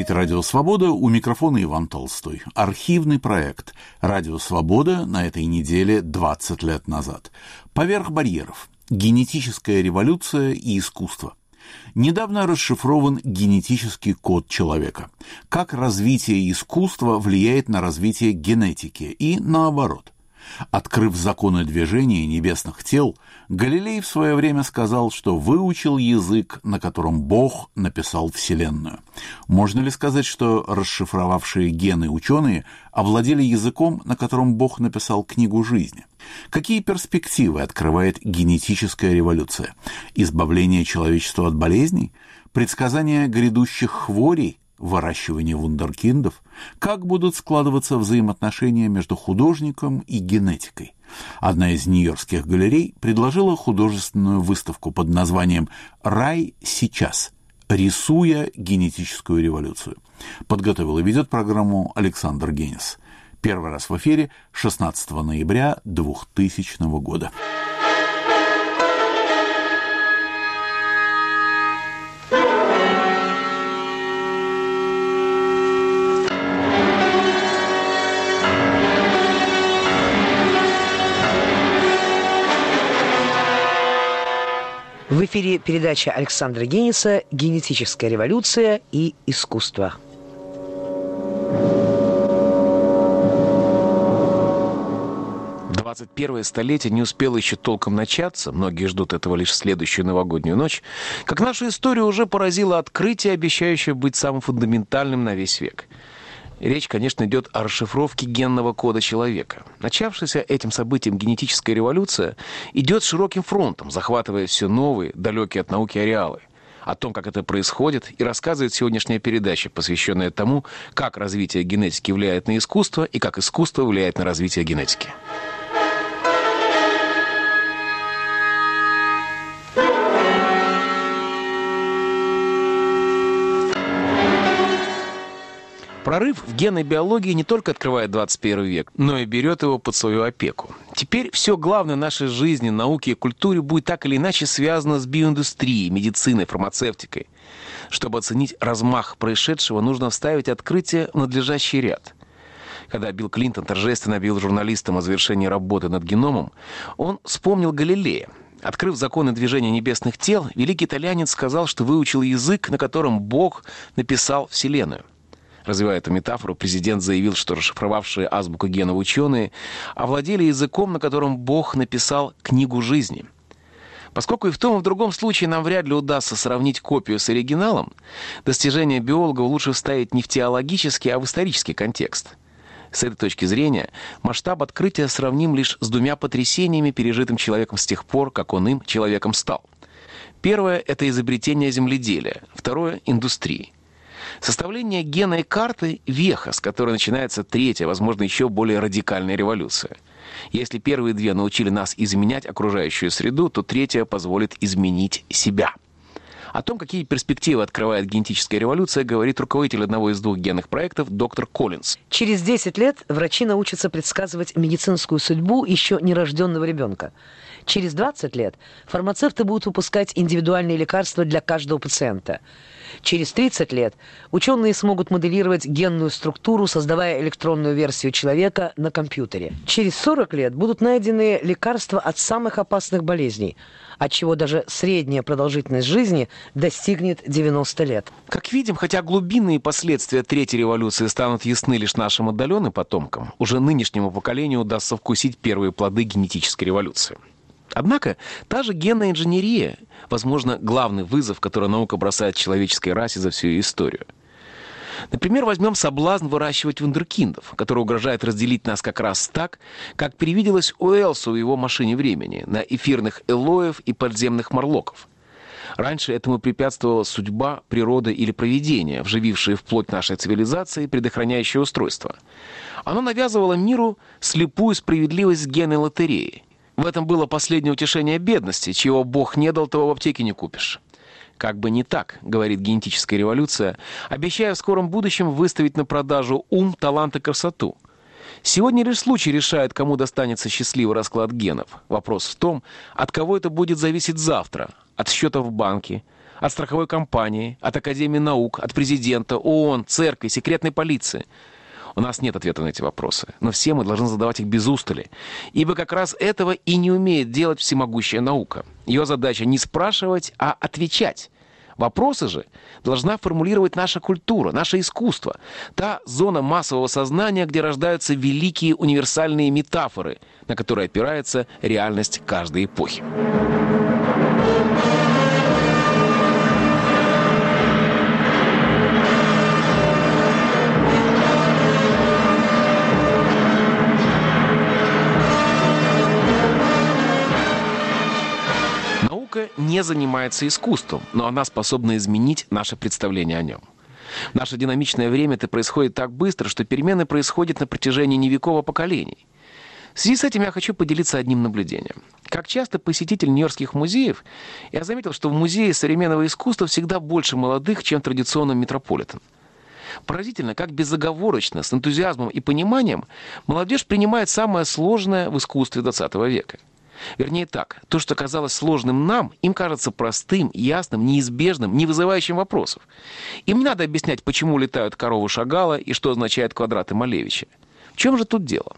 Говорит Радио Свобода, у микрофона Иван Толстой. Архивный проект «Радио Свобода» на этой неделе 20 лет назад. Поверх барьеров. Генетическая революция и искусство. Недавно расшифрован генетический код человека. Как развитие искусства влияет на развитие генетики и наоборот. Открыв законы движения небесных тел, Галилей в свое время сказал, что выучил язык, на котором Бог написал Вселенную. Можно ли сказать, что расшифровавшие гены ученые овладели языком, на котором Бог написал книгу жизни? Какие перспективы открывает генетическая революция? Избавление человечества от болезней? Предсказание грядущих хворей? Выращивание вундеркиндов? Как будут складываться взаимоотношения между художником и генетикой? Одна из нью-йоркских галерей предложила художественную выставку под названием «Рай сейчас», рисуя генетическую революцию. Подготовил и ведет программу Александр Генис. Первый раз в эфире 16 ноября 2000 года. В эфире передача Александра Гениса «Генетическая революция и искусство». «21-е столетие не успело еще толком начаться, многие ждут этого лишь в следующую новогоднюю ночь, как нашу историю уже поразило открытие, обещающее быть самым фундаментальным на весь век. Речь, конечно, идет о расшифровке генного кода человека. Начавшаяся этим событием генетическая революция идет широким фронтом, захватывая все новые, далекие от науки ареалы. О том, как это происходит, и рассказывает сегодняшняя передача, посвященная тому, как развитие генетики влияет на искусство и как искусство влияет на развитие генетики. Прорыв в генной биологии не только открывает 21 век, но и берет его под свою опеку. Теперь все главное нашей жизни, науке и культуре будет так или иначе связано с биоиндустрией, медициной, фармацевтикой. Чтобы оценить размах происшедшего, нужно вставить открытие в надлежащий ряд. Когда Билл Клинтон торжественно объявил журналистам о завершении работы над геномом, он вспомнил Галилея. Открыв законы движения небесных тел, великий итальянец сказал, что выучил язык, на котором Бог написал Вселенную. Развивая эту метафору, президент заявил, что расшифровавшие азбуку генов ученые овладели языком, на котором Бог написал книгу жизни. Поскольку и в том, и в другом случае нам вряд ли удастся сравнить копию с оригиналом, достижения биологов лучше вставить не в теологический, а в исторический контекст. С этой точки зрения масштаб открытия сравним лишь с двумя потрясениями, пережитым человеком с тех пор, как он им, человеком, стал. Первое – это изобретение земледелия, второе – индустрии. Составление генной карты – веха, с которой начинается третья, возможно, еще более радикальная революция. Если первые две научили нас изменять окружающую среду, то третья позволит изменить себя. О том, какие перспективы открывает генетическая революция, говорит руководитель одного из двух генных проектов доктор Коллинз. Через 10 лет врачи научатся предсказывать медицинскую судьбу еще нерожденного ребенка. Через 20 лет фармацевты будут выпускать индивидуальные лекарства для каждого пациента. Через 30 лет ученые смогут моделировать генную структуру, создавая электронную версию человека на компьютере. Через 40 лет будут найдены лекарства от самых опасных болезней, отчего даже средняя продолжительность жизни достигнет 90 лет. Как видим, хотя глубинные последствия третьей революции станут ясны лишь нашим отдаленным потомкам, уже нынешнему поколению удастся вкусить первые плоды генетической революции. Однако та же генная инженерия, возможно, главный вызов, который наука бросает человеческой расе за всю ее историю. Например, возьмем соблазн выращивать вундеркиндов, который угрожает разделить нас как раз так, как привиделось Уэллсу в его «Машине времени» на эфирных элоев и подземных морлоков. Раньше этому препятствовала судьба, природа или провидение, вживившие в плоть нашей цивилизации предохраняющее устройство. Оно навязывало миру слепую справедливость генной лотереи. В этом было последнее утешение бедности, чего Бог не дал, того в аптеке не купишь. Как бы не так, говорит генетическая революция, обещая в скором будущем выставить на продажу ум, талант и красоту. Сегодня лишь случай решает, кому достанется счастливый расклад генов. Вопрос в том, от кого это будет зависеть завтра. От счета в банке, От страховой компании, от Академии наук, от президента, ООН, церкви, секретной полиции? У нас нет ответа на эти вопросы, но все мы должны задавать их без устали, ибо как раз этого и не умеет делать всемогущая наука. Ее задача не спрашивать, а отвечать. Вопросы же должна формулировать наша культура, наше искусство, та зона массового сознания, где рождаются великие универсальные метафоры, на которые опирается реальность каждой эпохи. Наука не занимается искусством, но она способна изменить наше представление о нем. В наше динамичное время это происходит так быстро, что перемены происходят на протяжении не веков, а поколений. В связи с этим я хочу поделиться одним наблюдением. Как часто посетитель нью-йоркских музеев, я заметил, что в музее современного искусства всегда больше молодых, чем в традиционном Метрополитен. Поразительно, как безоговорочно, с энтузиазмом и пониманием молодежь принимает самое сложное в искусстве XX века. Вернее так, то, что казалось сложным нам, им кажется простым, ясным, неизбежным, не вызывающим вопросов. Им не надо объяснять, почему летают коровы Шагала и что означают квадраты Малевича. В чем же тут дело?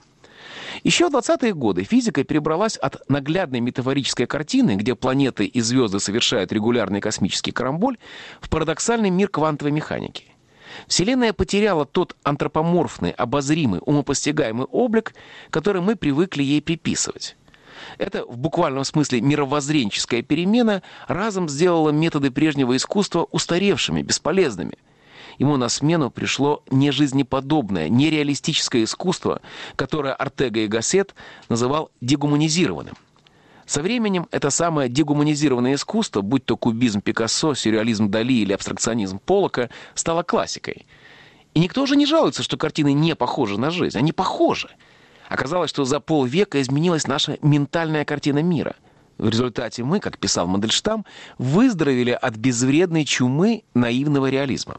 Еще в 20-е годы физика перебралась от наглядной метафорической картины, где планеты и звезды совершают регулярный космический карамболь, в парадоксальный мир квантовой механики. Вселенная потеряла тот антропоморфный, обозримый, умопостигаемый облик, который мы привыкли ей приписывать. Это в буквальном смысле мировоззренческая перемена разом сделала методы прежнего искусства устаревшими, бесполезными. Ему на смену пришло нежизнеподобное, нереалистическое искусство, которое Ортега и Гассет называл дегуманизированным. Со временем это самое дегуманизированное искусство, будь то кубизм Пикассо, сюрреализм Дали или абстракционизм Поллока, стало классикой. И никто уже не жалуется, что картины не похожи на жизнь. Они похожи. Оказалось, что за полвека изменилась наша ментальная картина мира. В результате мы, как писал Мандельштам, выздоровели от безвредной чумы наивного реализма.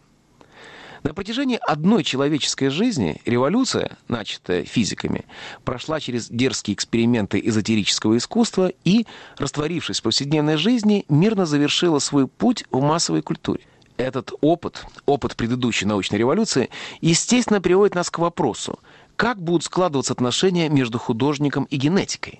На протяжении одной человеческой жизни революция, начатая физиками, прошла через дерзкие эксперименты эзотерического искусства и, растворившись в повседневной жизни, мирно завершила свой путь в массовой культуре. Этот опыт предыдущей научной революции, естественно, приводит нас к вопросу, как будут складываться отношения между художником и генетикой.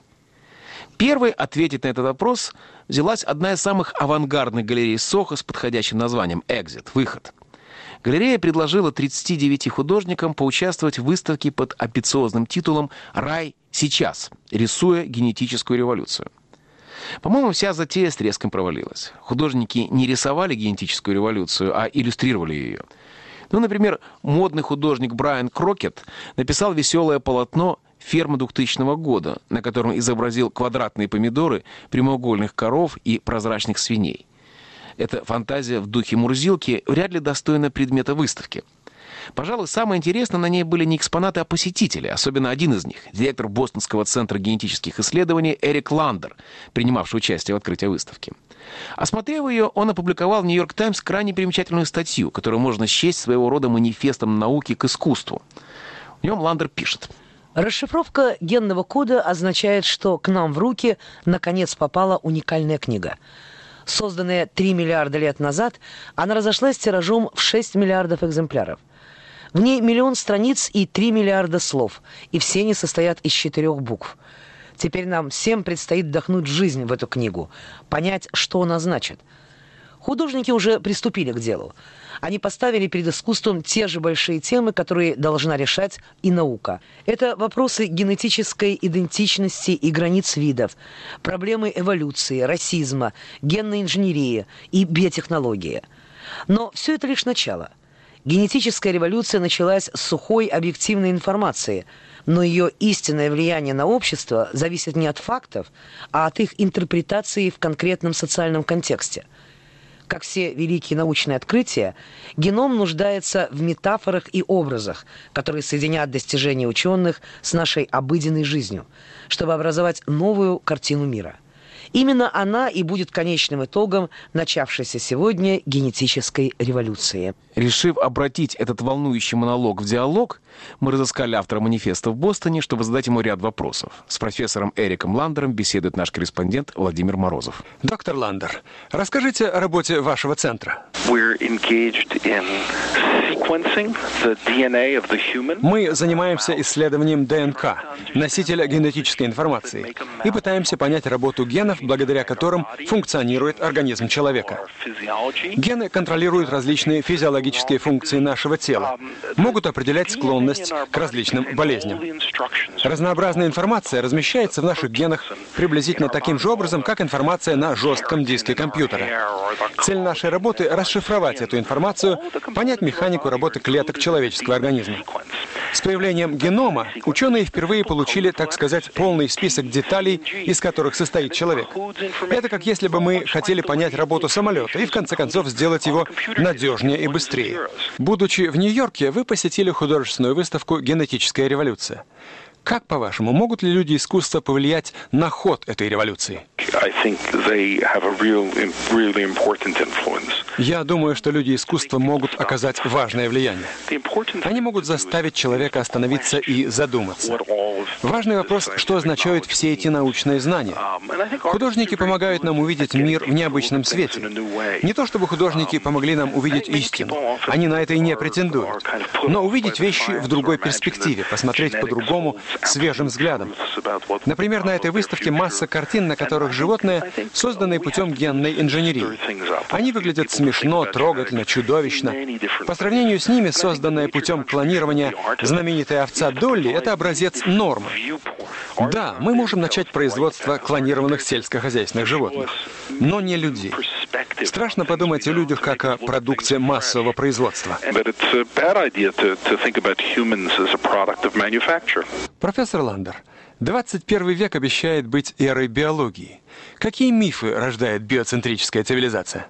Первой ответить на этот вопрос взялась одна из самых авангардных галерей Сохо с подходящим названием «Экзит» — «Выход». Галерея предложила 39 художникам поучаствовать в выставке под амбициозным титулом «Рай сейчас», рисуя генетическую революцию. По-моему, вся затея с треском провалилась. Художники не рисовали генетическую революцию, а иллюстрировали ее. Например, модный художник Брайан Крокет написал веселое полотно «Ферма 2000 года», на котором изобразил квадратные помидоры, прямоугольных коров и прозрачных свиней. Эта фантазия в духе Мурзилки вряд ли достойна предмета выставки. Пожалуй, самое интересное на ней были не экспонаты, а посетители, особенно один из них, директор Бостонского центра генетических исследований Эрик Ландер, принимавший участие в открытии выставки. Осмотрев ее, он опубликовал в «Нью-Йорк Таймс» крайне примечательную статью, которую можно счесть своего рода манифестом науки к искусству. В нем Ландер пишет: расшифровка генного кода означает, что к нам в руки наконец попала уникальная книга. Созданная 3 миллиарда лет назад, она разошлась тиражом в 6 миллиардов экземпляров. В ней 1 миллион страниц и 3 миллиарда слов, и все они состоят из 4 букв. Теперь нам всем предстоит вдохнуть жизнь в эту книгу, понять, что она значит. Художники уже приступили к делу. Они поставили перед искусством те же большие темы, которые должна решать и наука. Это вопросы генетической идентичности и границ видов, проблемы эволюции, расизма, генной инженерии и биотехнологии. Но все это лишь начало. Генетическая революция началась с сухой объективной информации, но ее истинное влияние на общество зависит не от фактов, а от их интерпретации в конкретном социальном контексте. Как все великие научные открытия, геном нуждается в метафорах и образах, которые соединят достижения ученых с нашей обыденной жизнью, чтобы образовать новую картину мира. Именно она и будет конечным итогом начавшейся сегодня генетической революции. Решив обратить этот волнующий монолог в диалог, мы разыскали автора манифеста в Бостоне, чтобы задать ему ряд вопросов. С профессором Эриком Ландером беседует наш корреспондент Владимир Морозов. Доктор Ландер, расскажите о работе вашего центра. Мы занимаемся исследованием ДНК, носителя генетической информации, и пытаемся понять работу генов, благодаря которым функционирует организм человека. Гены контролируют различные физиологические функции нашего тела, могут определять склонность к различным болезням. Разнообразная информация размещается в наших генах приблизительно таким же образом, как информация на жестком диске компьютера. Цель нашей работы — расшифровать эту информацию, понять механику работы клеток человеческого организма. С появлением генома ученые впервые получили, так сказать, полный список деталей, из которых состоит человек. Это как если бы мы хотели понять работу самолета и, в конце концов, сделать его надежнее и быстрее. Будучи в Нью-Йорке, вы посетили художественную выставку «Генетическая революция». Как, по-вашему, могут ли люди искусства повлиять на ход этой революции? Я думаю, что люди искусства могут оказать важное влияние. Они могут заставить человека остановиться и задуматься. Важный вопрос, что означают все эти научные знания. Художники помогают нам увидеть мир в необычном свете. Не то чтобы художники помогли нам увидеть истину, они на это и не претендуют, но увидеть вещи в другой перспективе, посмотреть по-другому, свежим взглядом. Например, на этой выставке масса картин, на которых животные, созданные путем генной инженерии. Они выглядят смешно, трогательно, чудовищно. По сравнению с ними, созданная путем клонирования знаменитая овца Долли — это образец нормы. Да, мы можем начать производство клонированных сельскохозяйственных животных, но не людей. Страшно подумать о людях как о продукте массового производства. Профессор Ландер, 21 век обещает быть эрой биологии. Какие мифы рождает биоцентрическая цивилизация?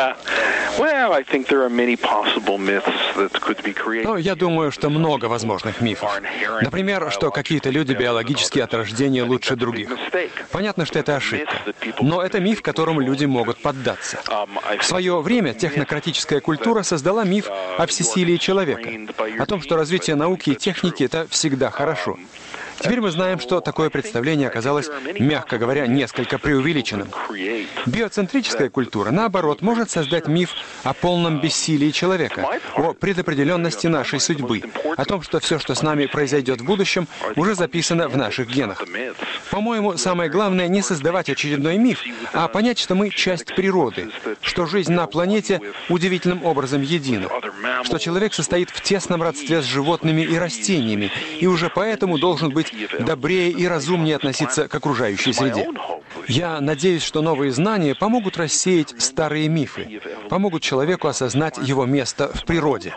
Я думаю, что много возможных мифов. Например, что какие-то люди биологически от рождения лучше других. Понятно, что это ошибка. Но это миф, которому люди могут поддаться. В свое время технократическая культура создала миф о всесилии человека, о том, что развитие науки и техники — это всегда хорошо. Теперь мы знаем, что такое представление оказалось, мягко говоря, несколько преувеличенным. Биоцентрическая культура, наоборот, может создать миф о полном бессилии человека, о предопределенности нашей судьбы, о том, что все, что с нами произойдет в будущем, уже записано в наших генах. По-моему, самое главное не создавать очередной миф, а понять, что мы часть природы, что жизнь на планете удивительным образом едина, что человек состоит в тесном родстве с животными и растениями, и уже поэтому должен быть добрее и разумнее относиться к окружающей среде. Я надеюсь, что новые знания помогут рассеять старые мифы, помогут человеку осознать его место в природе.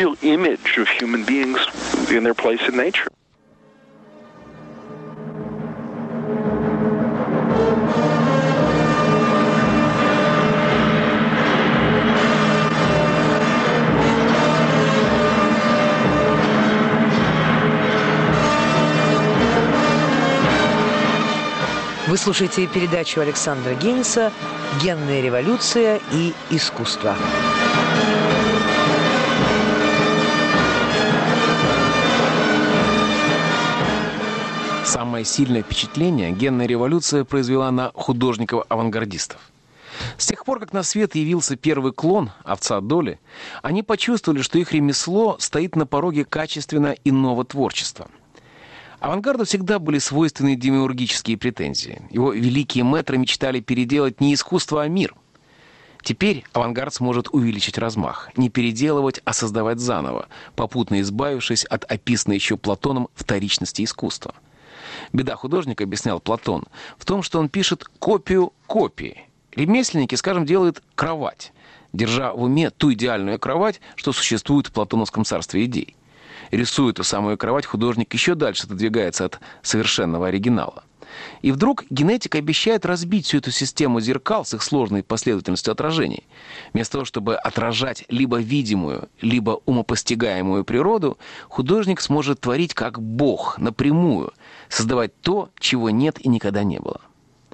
Вы слушаете передачу Александра Гениса «Генная революция и искусство». Самое сильное впечатление генная революция произвела на художников-авангардистов. С тех пор, как на свет явился первый клон, овца Долли, они почувствовали, что их ремесло стоит на пороге качественно иного творчества. Авангарду всегда были свойственны демиургические претензии. Его великие мэтры мечтали переделать не искусство, а мир. Теперь авангард сможет увеличить размах, не переделывать, а создавать заново, попутно избавившись от описанной еще Платоном вторичности искусства. Беда художника, объяснял Платон, в том, что он пишет копию копии. Ремесленники, скажем, делают кровать, держа в уме ту идеальную кровать, что существует в платоновском царстве идей. Рисуя ту самую кровать, художник еще дальше отодвигается от совершенного оригинала. И вдруг генетика обещает разбить всю эту систему зеркал с их сложной последовательностью отражений. Вместо того, чтобы отражать либо видимую, либо умопостигаемую природу, художник сможет творить как Бог, напрямую, создавать то, чего нет и никогда не было.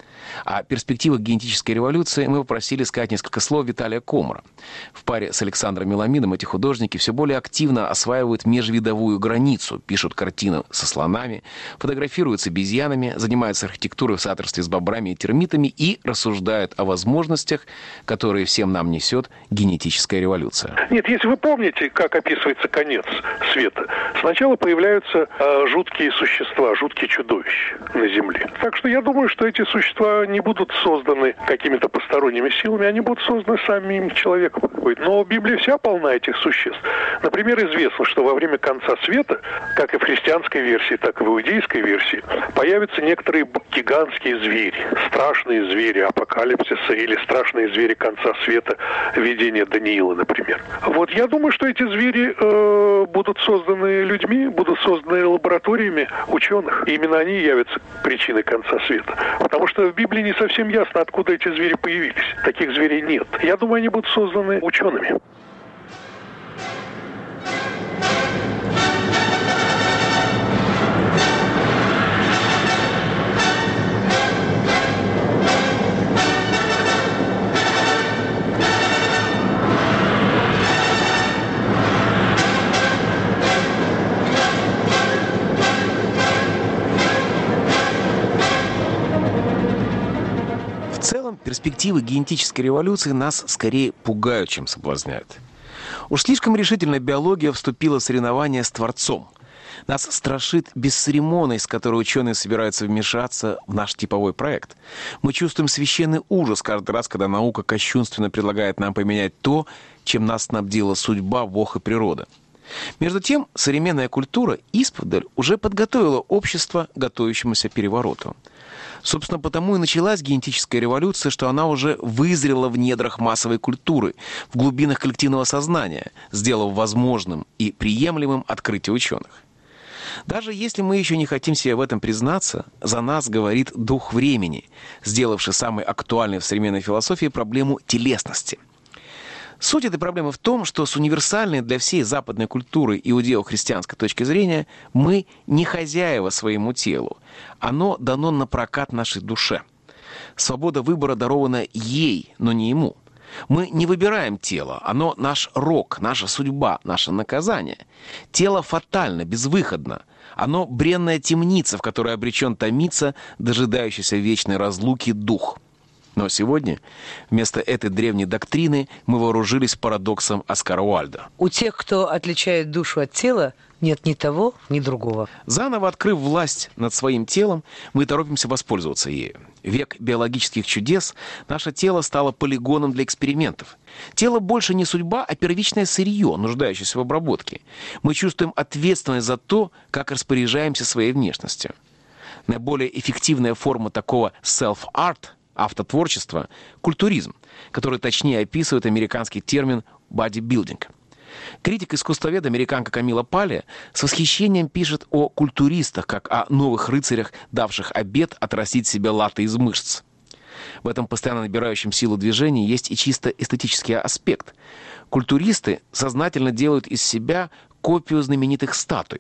О перспективах генетической революции мы попросили сказать несколько слов Виталия Комара. В паре с Александром Меламидом эти художники все более активно осваивают межвидовую границу, пишут картины со слонами, фотографируют с обезьянами, занимаются архитектурой в соавторстве с бобрами и термитами и рассуждают о возможностях, которые всем нам несет генетическая революция. Нет, если вы помните, как описывается конец света, сначала появляются жуткие существа, жуткие чудовища на Земле. Так что я думаю, что эти существа не будут созданы какими-то посторонними силами, они будут созданы самим человеком. Но Библия вся полна этих существ. Например, известно, что во время конца света, как и в христианской версии, так и в иудейской версии, появятся некоторые гигантские звери, страшные звери апокалипсиса или страшные звери конца света, видения Даниила, например. Вот я думаю, что эти звери будут созданы людьми, будут созданы лабораториями ученых. И именно они явятся причиной конца света. Потому что в Библии не совсем ясно, откуда эти звери появились. Таких зверей нет. Я думаю, они будут созданы учеными. Перспективы генетической революции нас скорее пугают, чем соблазняют. Уж слишком решительно биология вступила в соревнование с Творцом. Нас страшит бесцеремонность, с которой ученые собираются вмешаться в наш типовой проект. Мы чувствуем священный ужас каждый раз, когда наука кощунственно предлагает нам поменять то, чем нас снабдила судьба, Бог и природа. Между тем, современная культура исподаль уже подготовила общество к готовящемуся перевороту. Собственно, потому и началась генетическая революция, что она уже вызрела в недрах массовой культуры, в глубинах коллективного сознания, сделав возможным и приемлемым открытие ученых. Даже если мы еще не хотим себе в этом признаться, за нас говорит дух времени, сделавший самой актуальной в современной философии проблему телесности. Суть этой проблемы в том, что с универсальной для всей западной культуры иудео-христианской точки зрения мы не хозяева своему телу. Оно дано на прокат нашей душе. Свобода выбора дарована ей, но не ему. Мы не выбираем тело, оно наш рок, наша судьба, наше наказание. Тело фатально, безвыходно. Оно бренная темница, в которой обречен томиться дожидающийся вечной разлуки дух. Но сегодня вместо этой древней доктрины мы вооружились парадоксом Оскара Уальда. У тех, кто отличает душу от тела, нет ни того, ни другого. Заново открыв власть над своим телом, мы торопимся воспользоваться ею. Век биологических чудес, наше тело стало полигоном для экспериментов. Тело больше не судьба, а первичное сырье, нуждающееся в обработке. Мы чувствуем ответственность за то, как распоряжаемся своей внешностью. Наиболее эффективная форма такого self-art – автотворчество – культуризм, который точнее описывает американский термин «бодибилдинг». Критик-искусствовед американка Камила Пале с восхищением пишет о культуристах, как о новых рыцарях, давших обет отрастить себе латы из мышц. В этом постоянно набирающем силу движении есть и чисто эстетический аспект. Культуристы сознательно делают из себя копию знаменитых статуй.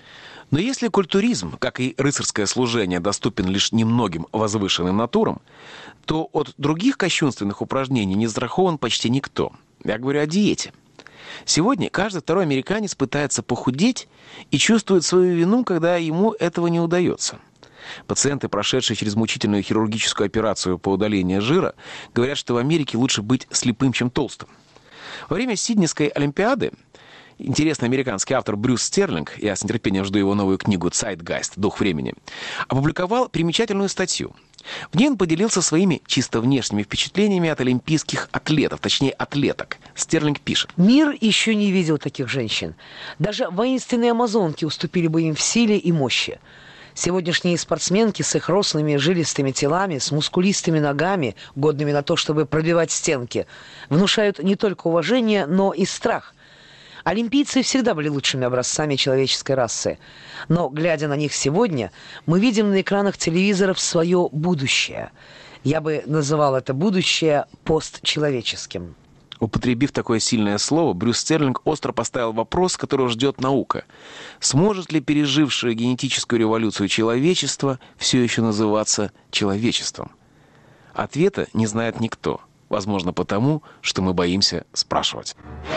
Но если культуризм, как и рыцарское служение, доступен лишь немногим возвышенным натурам, то от других кощунственных упражнений не застрахован почти никто. Я говорю о диете. Сегодня каждый второй американец пытается похудеть и чувствует свою вину, когда ему этого не удается. Пациенты, прошедшие через мучительную хирургическую операцию по удалению жира, говорят, что в Америке лучше быть слепым, чем толстым. Во время Сиднейской Олимпиады интересный американский автор Брюс Стерлинг, я с нетерпением жду его новую книгу «Zeitgeist. Дух времени», опубликовал примечательную статью. В ней он поделился своими чисто внешними впечатлениями от олимпийских атлетов, точнее атлеток. Стерлинг пишет: «Мир еще не видел таких женщин. Даже воинственные амазонки уступили бы им в силе и мощи. Сегодняшние спортсменки с их рослыми жилистыми телами, с мускулистыми ногами, годными на то, чтобы пробивать стенки, внушают не только уважение, но и страх. Олимпийцы всегда были лучшими образцами человеческой расы. Но, глядя на них сегодня, мы видим на экранах телевизоров свое будущее. Я бы называл это будущее постчеловеческим». Употребив такое сильное слово, Брюс Стерлинг остро поставил вопрос, которого ждет наука. Сможет ли пережившее генетическую революцию человечество все еще называться человечеством? Ответа не знает никто. Возможно, потому, что мы боимся спрашивать.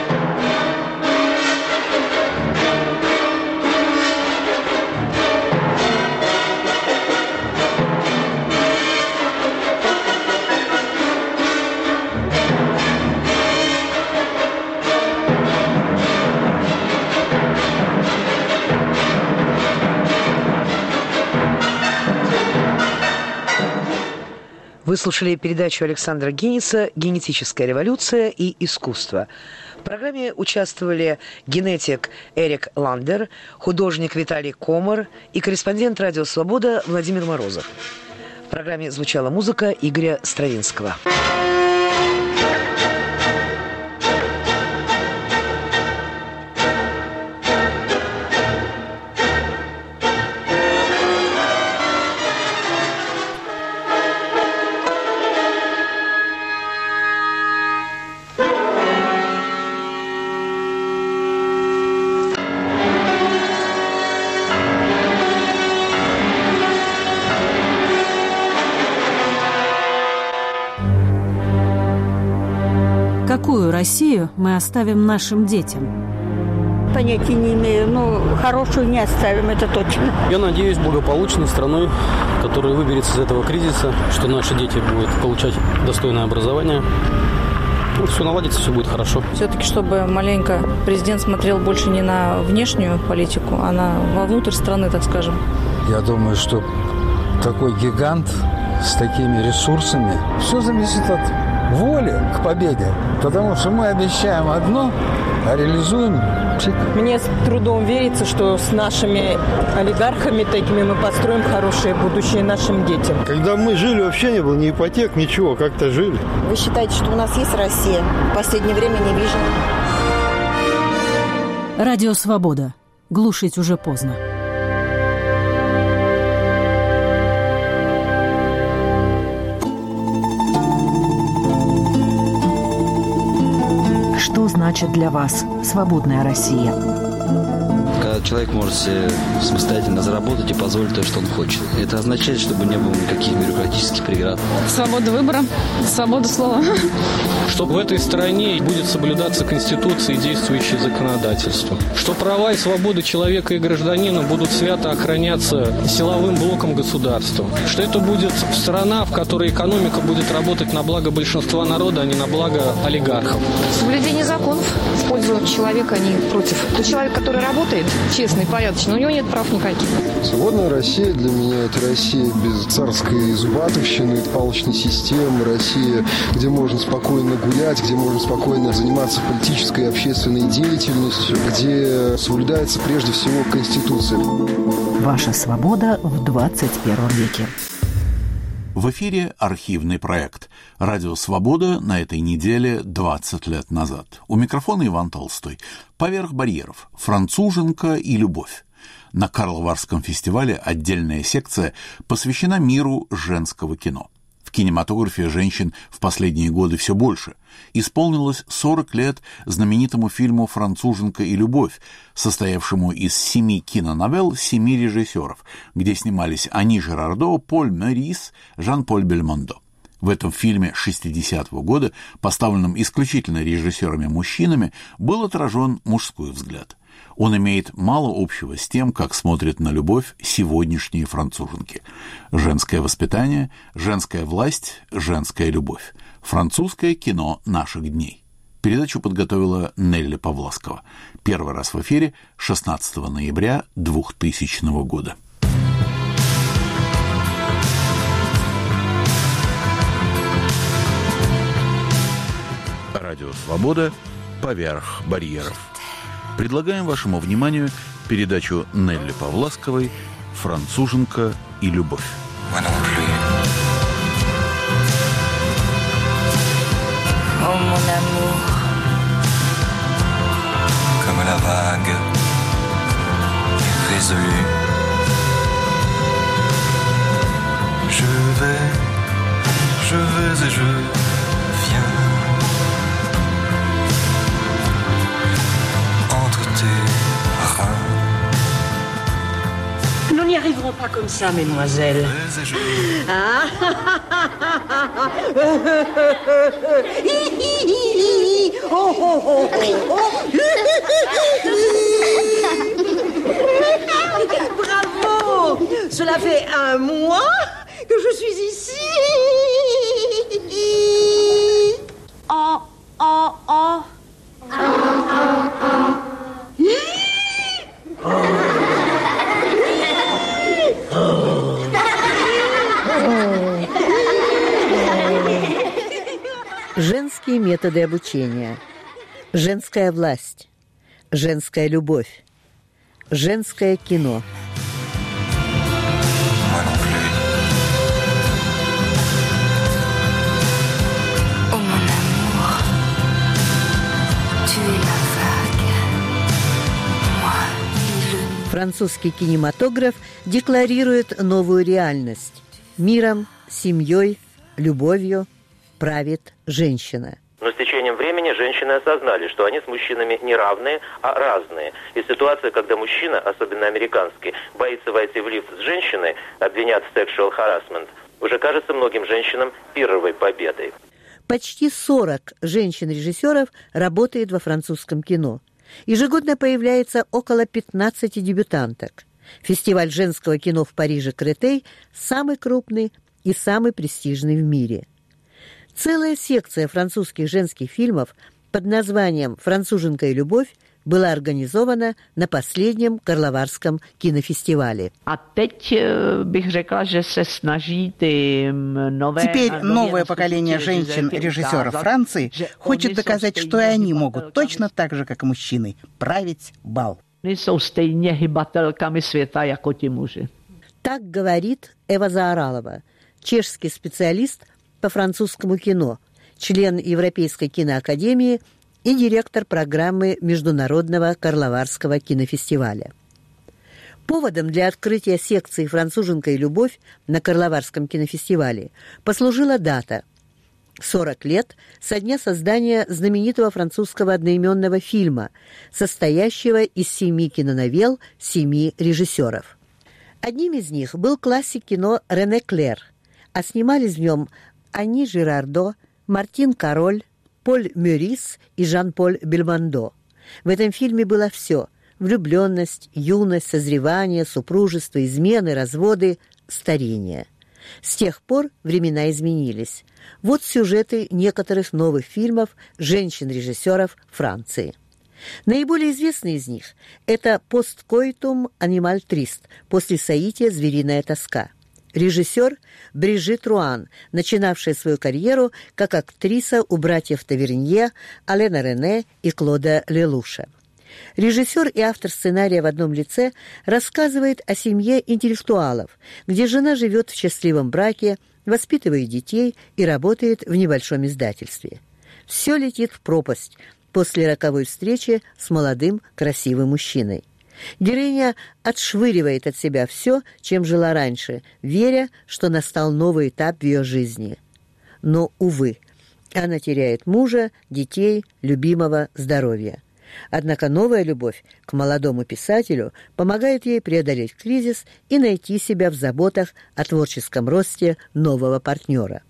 Вы слушали передачу Александра Генниса «Генетическая революция и искусство». В программе участвовали генетик Эрик Ландер, художник Виталий Комар и корреспондент «Радио Свобода» Владимир Морозов. В программе звучала музыка Игоря Стравинского. Какую Россию мы оставим нашим детям? Понятия не имею, но хорошую не оставим, это точно. Я надеюсь, благополучной страной, которая выберется из этого кризиса, что наши дети будут получать достойное образование. Все наладится, все будет хорошо. Все-таки, чтобы маленько президент смотрел больше не на внешнюю политику, а вовнутрь страны, так скажем. Я думаю, что такой гигант с такими ресурсами, все зависит от воли к победе. Потому что мы обещаем одно, а реализуем пшик. Мне с трудом верится, что с нашими олигархами такими мы построим хорошее будущее нашим детям. Когда мы жили, вообще не было ни ипотек, ничего, как-то жили. Вы считаете, что у нас есть Россия? В последнее время не вижу. Радио «Свобода». Глушить уже поздно. Что значит для вас свободная Россия? Когда человек может себе самостоятельно заработать и позволить то, что он хочет. Это означает, чтобы не было никаких бюрократических преград. Свобода выбора, свобода слова. Чтобы в этой стране будет соблюдаться Конституция и действующее законодательство. Что права и свободы человека и гражданина будут свято охраняться силовым блоком государства. Что это будет страна, в которой экономика будет работать на благо большинства народа, а не на благо олигархов. Соблюдение законов в пользу человека, а не против. Тот человек, который работает, честный, порядочный, у него нет прав никаких. Свободная Россия для меня – это Россия без царской зубатовщины, палочной системы, Россия, где можно спокойно гулять, где можно спокойно заниматься политической и общественной деятельностью, где соблюдается прежде всего Конституция. Ваша свобода в 21 веке. В эфире архивный проект «Радио Свобода» на этой неделе 20 лет назад. У микрофона Иван Толстой. «Поверх барьеров. Француженка и любовь». На Карловарском фестивале отдельная секция посвящена миру женского кино. В кинематографе женщин в последние годы все больше. Исполнилось 40 лет знаменитому фильму «Француженка и любовь», состоявшему из 7 киноновелл 7 режиссеров, где снимались Ани Жерардо, Поль Морис, Жан-Поль Бельмондо. В этом фильме 60-го года, поставленном исключительно режиссерами-мужчинами, был отражен мужской взгляд. Он имеет мало общего с тем, как смотрят на любовь сегодняшние француженки. Женское воспитание, женская власть, женская любовь. Французское кино наших дней. Передачу подготовила Нелли Павласкова. Первый раз в эфире 16 ноября 2000 года. Радио «Свобода» поверх барьеров. Предлагаем вашему вниманию передачу Нелли Павласковой «Француженка и любовь». Oh mon amour, comme la vague irrésolue, je vais et je viens entre tes reins. Nous n'y arriverons pas comme ça, mesdemoiselles. Je Bravo! Cela fait 1 mois que je suis ici. Oh, oh, oh. Женские методы обучения, женская власть, женская любовь, женское кино. Французский кинематограф декларирует новую реальность. Миром, семьей, любовью правит женщина. Но с течением времени женщины осознали, что они с мужчинами не равные, а разные. И ситуация, когда мужчина, особенно американский, боится войти в лифт с женщиной, обвинят в sexual harassment, уже кажется многим женщинам первой победой. Почти 40 женщин-режиссеров работает во французском кино. Ежегодно появляется около 15 дебютанток. Фестиваль женского кино в Париже «Кретей» самый крупный и самый престижный в мире. Целая секция французских женских фильмов под названием «Француженка и любовь» была организована на последнем Карловарском кинофестивале. Теперь новое поколение женщин-режиссеров Франции хочет доказать, что и они могут точно так же, как и мужчины, править бал. Так говорит Эва Заоралова, чешский специалист по французскому кино, член Европейской киноакадемии и директор программы Международного Карловарского кинофестиваля. Поводом для открытия секции «Француженка и любовь» на Карловарском кинофестивале послужила дата – 40 лет со дня создания знаменитого французского одноименного фильма, состоящего из 7 киноновелл 7 режиссеров. Одним из них был классик кино Рене Клер, а снимались в нем Ани Жирардо, Мартин Кароль, Поль Мюрис и Жан-Поль Бельмондо. В этом фильме было все – влюбленность, юность, созревание, супружество, измены, разводы, старение. С тех пор времена изменились. Вот сюжеты некоторых новых фильмов женщин-режиссеров Франции. Наиболее известный из них – это «Посткоитум анималь трист» – «После соития звериная тоска». Режиссер Брижит Руан, начинавшая свою карьеру как актриса у братьев Тавернье, Алена Рене и Клода Лелуша. Режиссер и автор сценария в одном лице рассказывает о семье интеллектуалов, где жена живет в счастливом браке, воспитывает детей и работает в небольшом издательстве. Все летит в пропасть после роковой встречи с молодым красивым мужчиной. Героиня отшвыривает от себя все, чем жила раньше, веря, что настал новый этап в ее жизни. Но, увы, она теряет мужа, детей, любимого, здоровья. Однако новая любовь к молодому писателю помогает ей преодолеть кризис и найти себя в заботах о творческом росте нового партнера.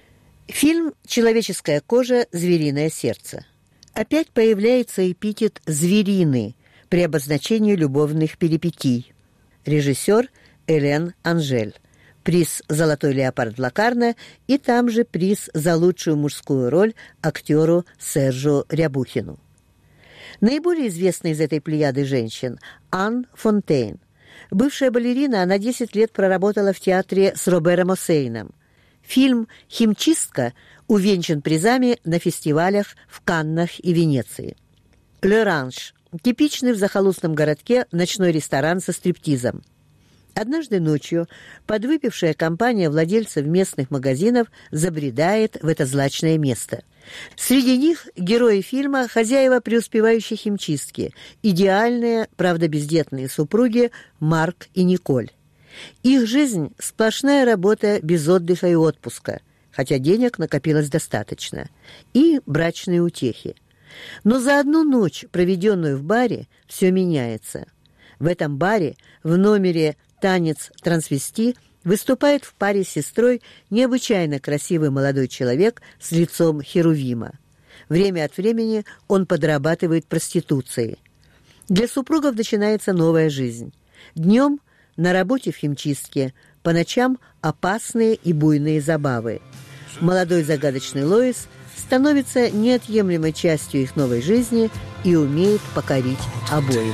Фильм «Человеческая кожа. Звериное сердце». Опять появляется эпитет «звериный» при обозначении любовных перипетий. Режиссер Элен Анжель. Приз «Золотой леопард» Лакарне и там же приз за лучшую мужскую роль актеру Сержу Рябухину. Наиболее известная из этой плеяды женщин – Ан Фонтейн. Бывшая балерина, она 10 лет проработала в театре с Робером Осейном. Фильм «Химчистка» увенчан призами на фестивалях в Каннах и Венеции. «Ле Ранж» – типичный в захолустном городке ночной ресторан со стриптизом. Однажды ночью подвыпившая компания владельцев местных магазинов забредает в это злачное место. Среди них герои фильма хозяева преуспевающей химчистки, идеальные, правда бездетные супруги Марк и Николь. Их жизнь – сплошная работа без отдыха и отпуска, хотя денег накопилось достаточно, и брачные утехи. Но за одну ночь, проведенную в баре, все меняется. В этом баре, в номере «Танец трансвести», Выступает в паре с сестрой необычайно красивый молодой человек с лицом херувима. Время от времени он подрабатывает проституцией. Для супругов начинается новая жизнь. Днем на работе в химчистке, по ночам опасные и буйные забавы. Молодой загадочный Лоис становится неотъемлемой частью их новой жизни и умеет покорить обоих.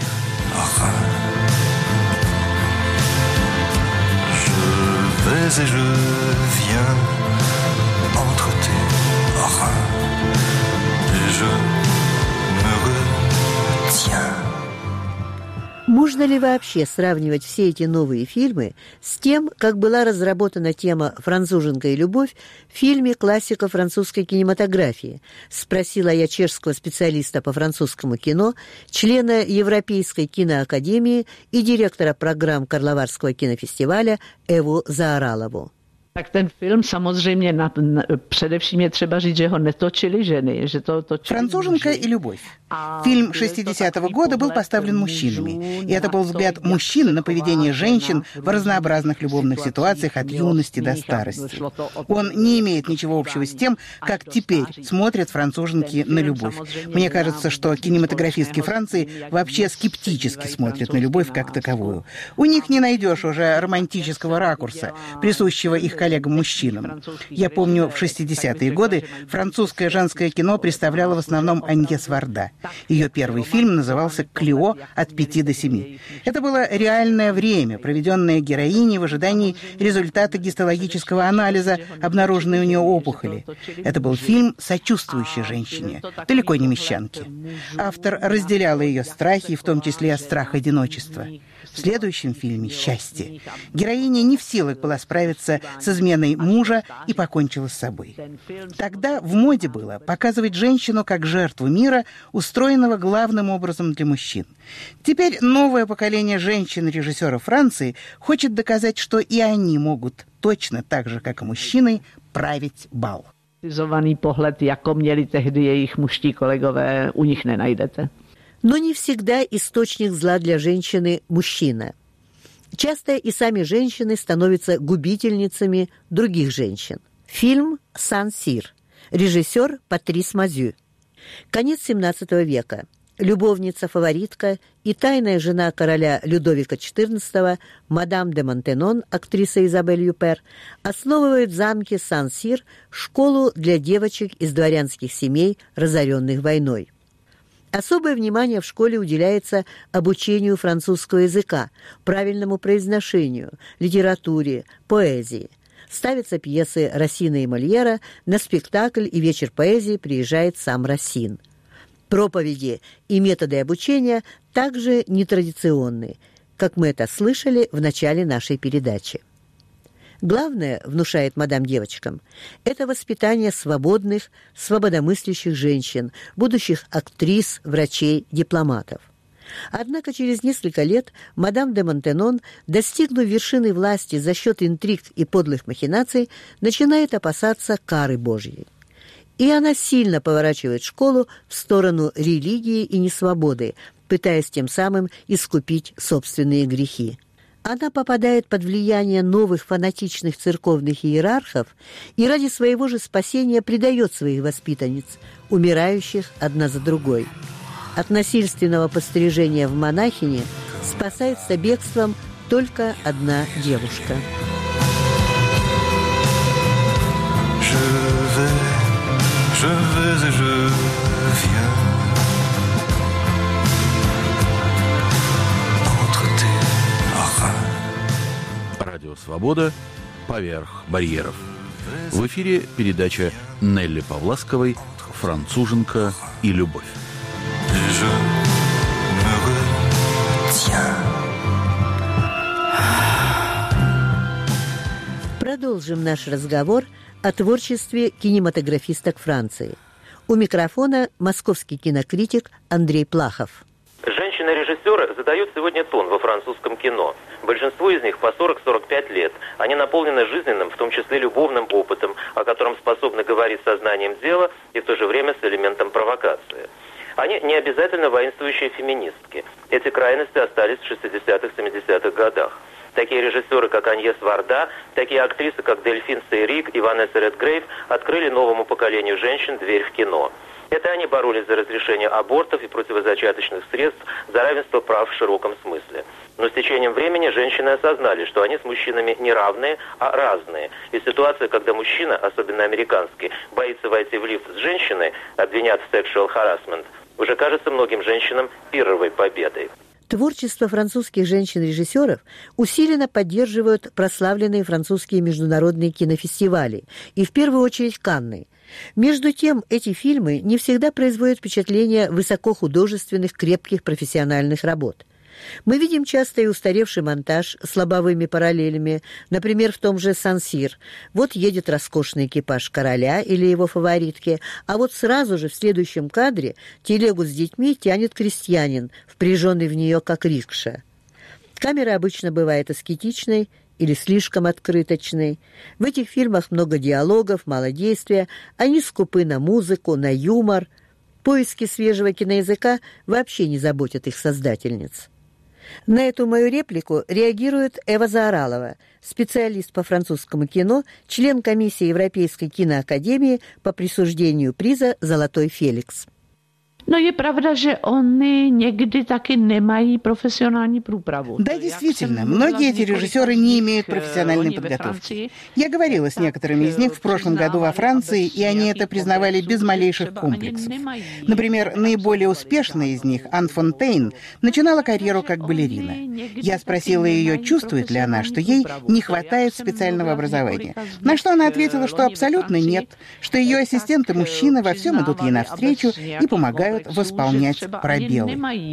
Et je viens entre tes reins et je me retiens. Можно ли вообще сравнивать все эти новые фильмы с тем, как была разработана тема «Француженка и любовь» в фильме классика французской кинематографии? Спросила я чешского специалиста по французскому кино, члена Европейской киноакадемии и директора программ Карловарского кинофестиваля Эву Заоралову. Tak ten film samozřejmě především je třeba říct, že ho netočili ženy, že to točili «Француженка и любовь». Фильм 60-го года был поставлен мужчинами. И это был взгляд мужчин на поведение женщин в разнообразных любовных ситуациях от юности до старости. Он не имеет ничего общего с тем, как теперь смотрят француженки на любовь. Мне кажется, что кинематографистки Франции вообще скептически смотрят на любовь как таковую. У них не найдешь уже романтического ракурса, присущего их коллегам-мужчинам. Я помню, в 60-е годы французское женское кино представляло в основном Аньес Варда. Ее первый фильм назывался «Клео. От 5 до 7». Это было реальное время, проведенное героиней в ожидании результата гистологического анализа обнаруженной у нее опухоли. Это был фильм, сочувствующий женщине, далеко не мещанке. Автор разделяла ее страхи, в том числе страх одиночества. В следующем фильме «Счастье» героиня не в силах была справиться с изменой мужа и покончила с собой. Тогда в моде было показывать женщину как жертву мира, устроенного главным образом для мужчин. Теперь новое поколение женщин-режиссеров Франции хочет доказать, что и они могут точно так же, как и мужчины, править бал. Pohled, jako měli tehdy jejich mužští kolegové, u nich nenajdete. Но не всегда источник зла для женщины – мужчина. Часто и сами женщины становятся губительницами других женщин. Фильм «Сан-Сир». Режиссер Патрис Мазю. Конец XVII века. Любовница-фаворитка и тайная жена короля Людовика XIV, мадам де Монтенон, актриса Изабель Юпер, основывает в замке Сан-Сир школу для девочек из дворянских семей, разоренных войной. Особое внимание в школе уделяется обучению французского языка, правильному произношению, литературе, поэзии. Ставятся пьесы Рассина и Мольера, на спектакль и вечер поэзии приезжает сам Рассин. Проповеди и методы обучения также нетрадиционны, как мы это слышали в начале нашей передачи. Главное, внушает мадам девочкам, это воспитание свободных, свободомыслящих женщин, будущих актрис, врачей, дипломатов. Однако через несколько лет мадам де Монтенон, достигнув вершины власти за счет интриг и подлых махинаций, начинает опасаться кары Божьей. И она сильно поворачивает школу в сторону религии и несвободы, пытаясь тем самым искупить собственные грехи. Она попадает под влияние новых фанатичных церковных иерархов и ради своего же спасения предает своих воспитанниц, умирающих одна за другой. От насильственного пострижения в монахини спасается бегством только одна девушка. Радио «Свобода. Поверх барьеров». В эфире передача Нелли Павласковой «Француженка и любовь». Продолжим наш разговор о творчестве кинематографисток Франции. У микрофона московский кинокритик Андрей Плахов. Женщины-режиссеры задают сегодня тон во французском кино. Большинству из них по 40-45 лет. Они наполнены жизненным, в том числе любовным опытом, о котором способны говорить сознанием дела и в то же время с элементом провокации. Они не обязательно воинствующие феминистки. Эти крайности остались в 60-х, 70-х годах. Такие Такие режиссеры, как Аньес Варда, такие актрисы, как Дельфин Сейрик и Ванесса Редгрейв, открыли новому поколению женщин дверь в кино. Это они боролись за разрешение абортов и противозачаточных средств, за равенство прав в широком смысле. Но с течением времени женщины осознали, что они с мужчинами не равные, а разные. И ситуация, когда мужчина, особенно американский, боится войти в лифт с женщиной, обвинят в sexual harassment, уже кажется многим женщинам пирровой победой. Творчество французских женщин-режиссеров усиленно поддерживают прославленные французские международные кинофестивали, и в первую очередь Канны. Между тем, эти фильмы не всегда производят впечатление высокохудожественных, крепких профессиональных работ. Мы видим часто и устаревший монтаж с лобовыми параллелями, например, в том же «Сан-Сир». Вот едет роскошный экипаж короля или его фаворитки, а вот сразу же в следующем кадре телегу с детьми тянет крестьянин, впряженный в нее как рикша. Камера обычно бывает аскетичной или слишком открыточной. В этих фильмах много диалогов, мало действия, они скупы на музыку, на юмор. Поиски свежего киноязыка вообще не заботят их создательниц. На эту мою реплику реагирует Эва Заоралова, специалист по французскому кино, член комиссии Европейской киноакадемии по присуждению приза «Золотой Феликс». No je pravda, že oni někdy taky nemají profesionální průpravu. Да, действительно, многие эти режиссеры не имеют профессиональной подготовки. Я говорила с некоторыми из них в прошлом году во Франции, и они это признавали без малейших комплексов. Например, наиболее успешная из них, Ан Фонтейн, начинала карьеру как балерина. Я спросила ее, чувствует ли она, что ей не хватает специального образования. На что она ответила, что абсолютно нет, что ее ассистенты-мужчины во всем идут ей навстречу и помогают восполнять пробелы.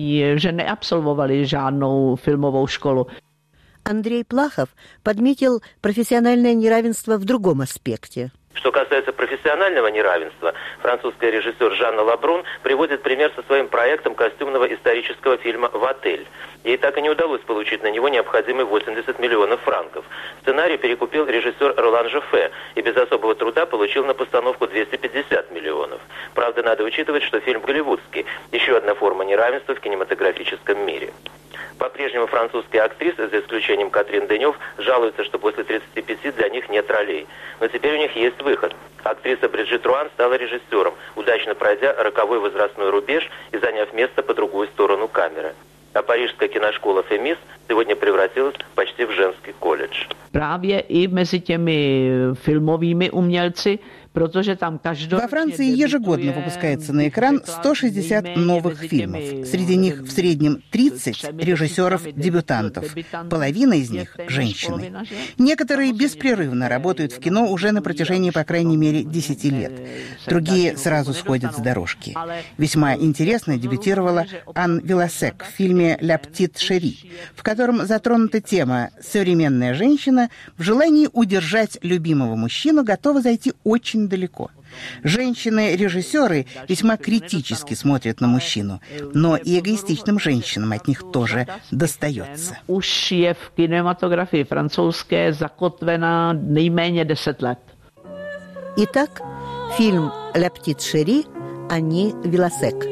Андрей Плахов подметил профессиональное неравенство в другом аспекте. Что касается профессионального неравенства, французская режиссер Жанна Лабрун приводит пример со своим проектом костюмного исторического фильма «В отель». Ей так и не удалось получить на него необходимые 80 миллионов франков. Сценарий перекупил режиссер Ролан Жофе и без особого труда получил на постановку 250 миллионов. Правда, надо учитывать, что фильм голливудский. Еще одна форма неравенства в кинематографическом мире. По-прежнему французские актрисы, за исключением Катрин Денев, жалуются, что после 35 для них нет ролей. Но теперь у них есть выход. Актриса Бриджит Руан стала режиссером, удачно пройдя роковой возрастной рубеж и заняв место по другую сторону камеры. А парижская киношкола «Фемис» сегодня превратилась почти в женский колледж. Právě i mezi těmi filmovými umělci, protože tam Во Франции ежегодно выпускается на экран 160 новых фильмов. Среди них в среднем 30 режиссеров-дебютантов. Половина из них – женщины. Некоторые беспрерывно работают в кино уже на протяжении, по крайней мере, 10 лет. Другие сразу сходят с дорожки. Весьма интересно дебютировала Ан Виласек в фильме «Ля Птит Шери», в котором затронута тема «Современная женщина в желании удержать любимого мужчину готова зайти очень далеко». Женщины-режиссеры весьма критически смотрят на мужчину, но и эгоистичным женщинам от них тоже достается. Už je v kinematografii francouzské zakotvena nejméně 10 let. Итак, фильм «Ля Птит Шери» Ани Виласек.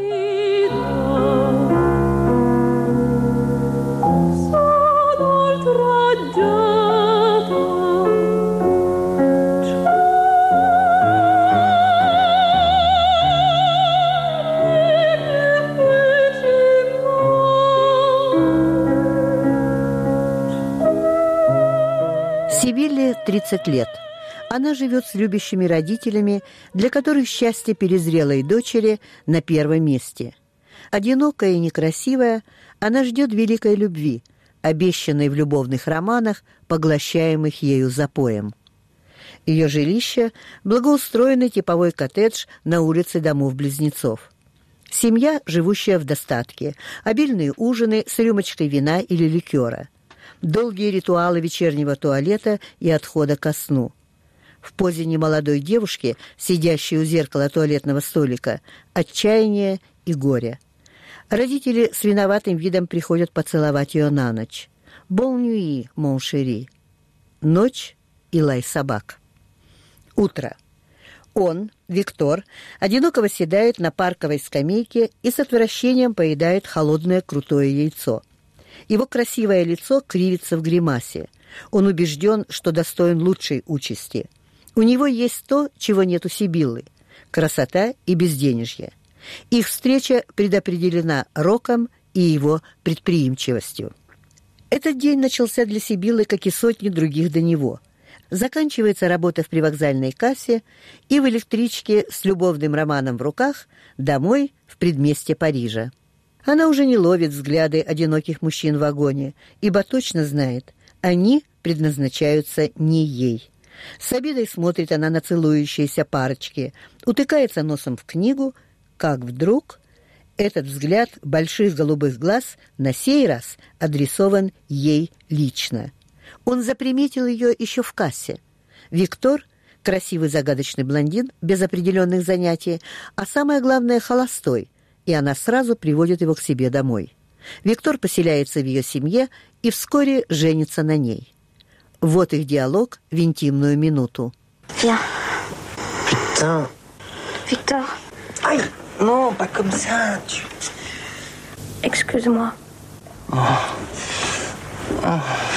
Сибилле 30 лет. Она живет с любящими родителями, для которых счастье перезрелой дочери на первом месте. Одинокая и некрасивая, она ждет великой любви, обещанной в любовных романах, поглощаемых ею запоем. Ее жилище – благоустроенный типовой коттедж на улице домов-близнецов. Семья, живущая в достатке, обильные ужины с рюмочкой вина или ликера, долгие ритуалы вечернего туалета и отхода ко сну. В позе немолодой девушки, сидящей у зеркала туалетного столика, отчаяние и горе. Родители с виноватым видом приходят поцеловать ее на ночь. «Bon nuit, mon chéri». Ночь и лай собак. Утро. Он, Виктор, одиноко восседает на парковой скамейке и с отвращением поедает холодное крутое яйцо. Его красивое лицо кривится в гримасе. Он убежден, что достоин лучшей участи. У него есть то, чего нет у Сибиллы – красота и безденежье. Их встреча предопределена роком и его предприимчивостью. Этот день начался для Сибиллы, как и сотни других до него. Заканчивается работа в привокзальной кассе и в электричке с любовным романом в руках домой в предместье Парижа. Она уже не ловит взгляды одиноких мужчин в вагоне, ибо точно знает, они предназначаются не ей. С обидой смотрит она на целующиеся парочки, утыкается носом в книгу, как вдруг этот взгляд больших голубых глаз на сей раз адресован ей лично. Он заприметил ее еще в кассе. Виктор – красивый загадочный блондин, без определенных занятий, а самое главное – холостой, и она сразу приводит его к себе домой. Виктор поселяется в ее семье и вскоре женится на ней. Вот их диалог в интимную минуту. Viens. Putain. Victor. Aïe, non, pas comme ça. Excuse-moi. Oh. Oh.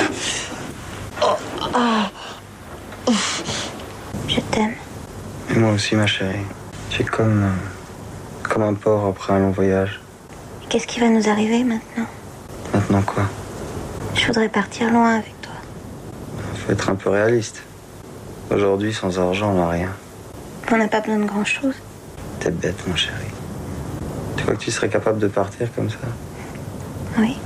Oh. Oh. Je t'aime. Et moi aussi, ma chérie. Tu es comme un porc après un long voyage. Qu'est-ce qui va nous arriver maintenant? Maintenant quoi? Je voudrais partir loin avec toi. Faut être un peu réaliste. Aujourd'hui, sans argent, on n'a rien. On n'a pas besoin de grand-chose. T'es bête, mon chéri. Tu crois que tu serais capable de partir comme ça? Oui.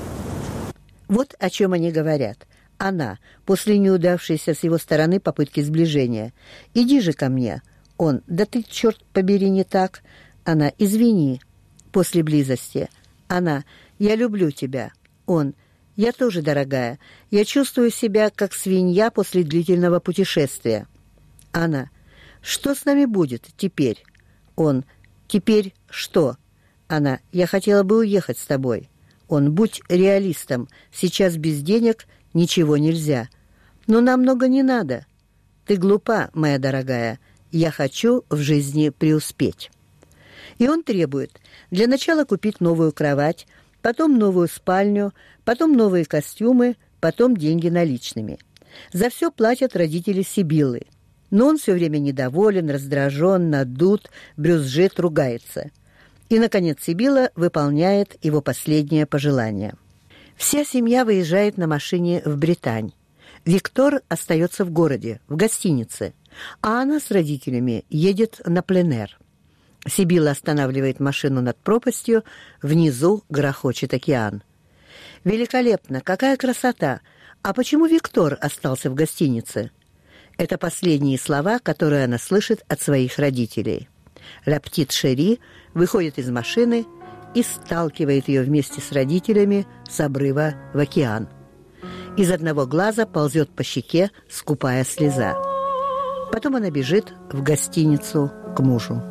Вот о чем они говорят. Она, после неудавшейся с его стороны попытки сближения. «Иди же ко мне». Он: «Да ты, черт побери, не так». Она: «Извини». После близости. Она: «Я люблю тебя». Он: «Я тоже, дорогая. Я чувствую себя, как свинья после длительного путешествия». Она: «Что с нами будет теперь?» Он: «Теперь что?» Она: «Я хотела бы уехать с тобой». Он: «Будь реалистом. Сейчас без денег ничего нельзя». «Но нам много не надо». «Ты глупа, моя дорогая. Я хочу в жизни преуспеть». И он требует для начала купить новую кровать, потом новую спальню, потом новые костюмы, потом деньги наличными. За все платят родители Сибиллы. Но он все время недоволен, раздражен, надут, брюзжит, ругается. И, наконец, Сибилла выполняет его последнее пожелание. Вся семья выезжает на машине в Британь. Виктор остается в городе, в гостинице, а она с родителями едет на пленэр. Сибилла останавливает машину над пропастью, внизу грохочет океан. «Великолепно! Какая красота! А почему Виктор остался в гостинице?» Это последние слова, которые она слышит от своих родителей. Ля Птит Шери выходит из машины и сталкивает ее вместе с родителями с обрыва в океан. Из одного глаза ползет по щеке скупая слеза. Потом она бежит в гостиницу к мужу.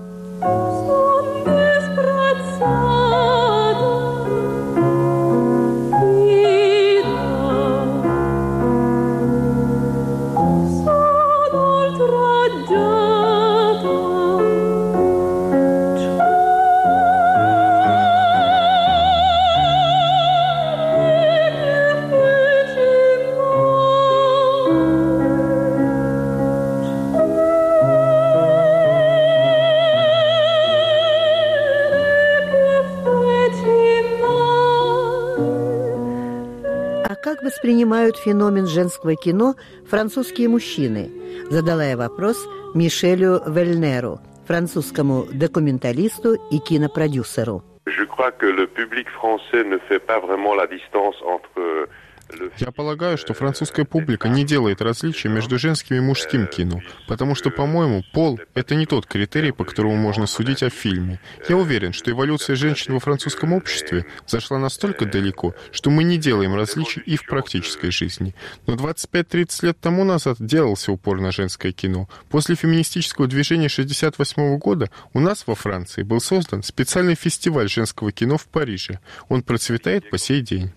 Как воспринимают феномен женского кино французские мужчины? Задала я вопрос Мишелю Вельнеру, французскому документалисту и кинопродюсеру. Я полагаю, что французская публика не делает различия между женским и мужским кино, потому что, по-моему, пол — это не тот критерий, по которому можно судить о фильме. Я уверен, что эволюция женщин во французском обществе зашла настолько далеко, что мы не делаем различий и в практической жизни. Но 25-30 лет тому назад делался упор на женское кино. После феминистического движения 1968 года у нас во Франции был создан специальный фестиваль женского кино в Париже. Он процветает по сей день.